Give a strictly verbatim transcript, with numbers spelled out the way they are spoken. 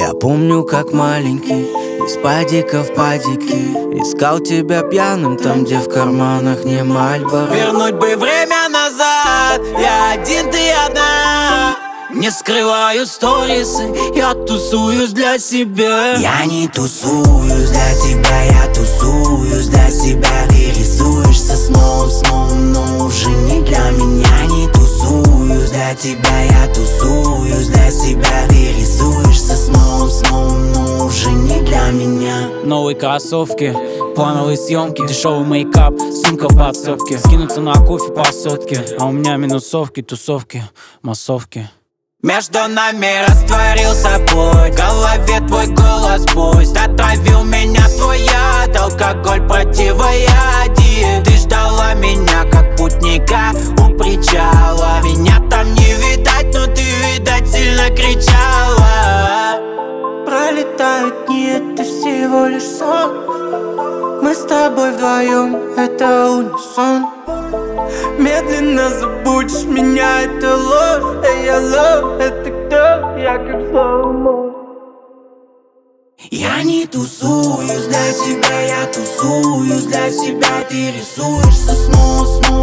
Я помню, как маленький, из падика в падике искал тебя пьяным там, где в карманах не Мальборо. Вернуть бы время назад, я один, ты одна. Не скрываю сторисы, я тусуюсь для себя. Я не тусуюсь для тебя, я тусуюсь для себя. Ты рисуешься снова, снова, но уже не для меня. Не тусуюсь для тебя, я тусуюсь для себя. Ты рисуешься снова, снова, но уже не для меня. Новые кроссовки, плановые съемки, дешевый мейкап, сумка в подсобке. Скинуться на кофе по сотке, а у меня минусовки, тусовки, массовки. Между нами растворился путь, в голове твой голос пусть отравил меня твой яд, алкоголь противоядие. Ты ждала меня как путника у причала. Меня там не видать, но ты, видать, сильно кричала. Пролетают дни, это всего лишь сон. Мы с тобой вдвоем, это унисон. Медленно забудешь меня, это ложь. Эй, алло, это кто? Я как слоумо. Я не тусуюсь для тебя, я тусуюсь для себя. Ты рисуешься снова, снова.